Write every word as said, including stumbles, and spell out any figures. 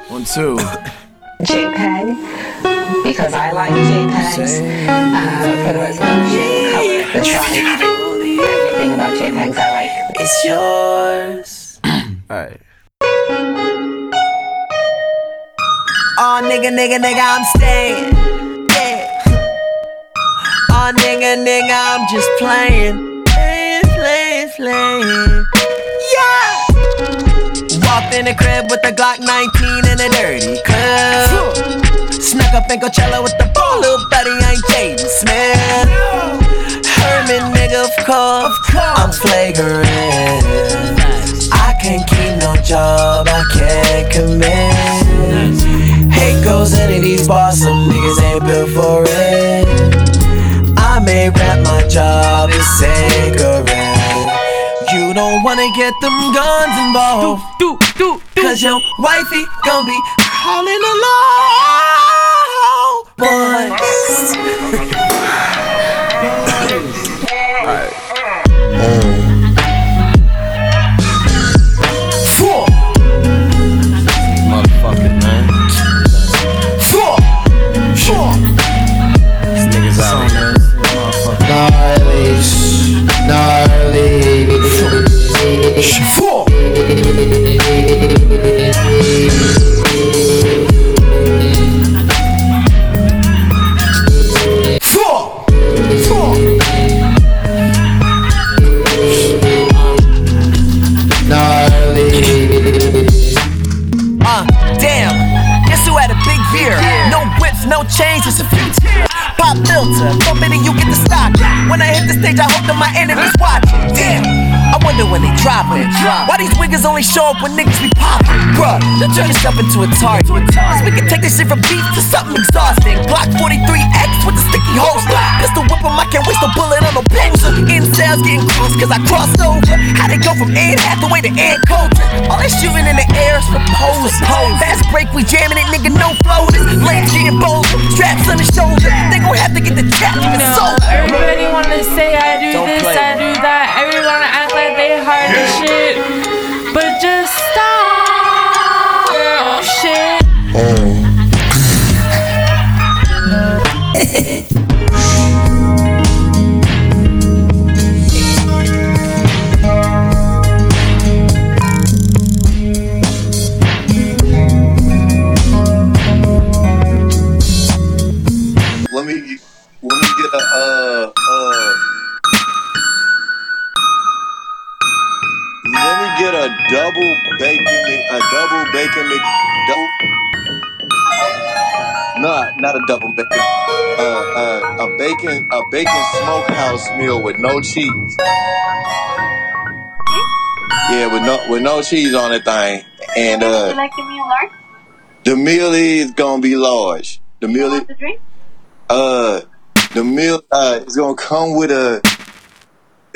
One, two. JPEG, because I like JPEGs. Uh, for the resolution, color, the size, everything about JPEGs I like. It's yours. Alright. Oh, nigga, nigga, nigga, I'm staying. Yeah. Oh, nigga, nigga, I'm just playing. Playing, playing, playing. Yeah. Walked in the crib with the Glock nineteen in a dirty club. Snuck up in Coachella with the ball, little buddy, ain't Jaden Smith. Herman, nigga, of course, I'm flagrant. I can't keep no job, I can't commit. Hate goes into these bars, some niggas ain't built for it. I may rap my job is cigarette. You don't wanna get them guns involved, do, do, do, do. Cause your wifey gon' be calling alone, boys. Alright. Four. Motherfucking man. Four. Four. These niggas out here. Gnarly, gnarly. Four. Four. Four. Gnarly. Uh, damn. Guess who had a big veer? No whips, no chains, just a few tears. Pop filter, bump it and you get the stock. When I hit the stage, I hope that my enemies watching. Damn, I wonder when they drop it. Why these wiggers only show up when niggas be popping? Bruh, don't turn yourself into a target. Cause we can take this shit from beef to something exhausting. Glock forty-three X with a sticky holster. Pistol whip 'em, I can't waste a bullet on no poser. Incels getting crossed cause I crossed over. How'd it go from Anne Hathaway to Ann Coulter? All that shooting in the air is for pose. Fast break, we jamming it, nigga, no floaters. Lanes getting bolder, straps on the shoulder. They gon' have to get the chat to the soul. Everybody wanna say I do Don't this, play. I do that. Everyone wanna act like they hard as shit, but just stop. Oh, shit. Let me let me get a uh uh let me get a double bacon Mc- a double bacon Mc, double not not a double bacon uh uh a bacon a bacon smokehouse meal with no cheese. Yeah, with no with no cheese on the thing. And Would you uh like the meal large? the meal is gonna be large. The meal is The drink? uh the meal uh is gonna come with a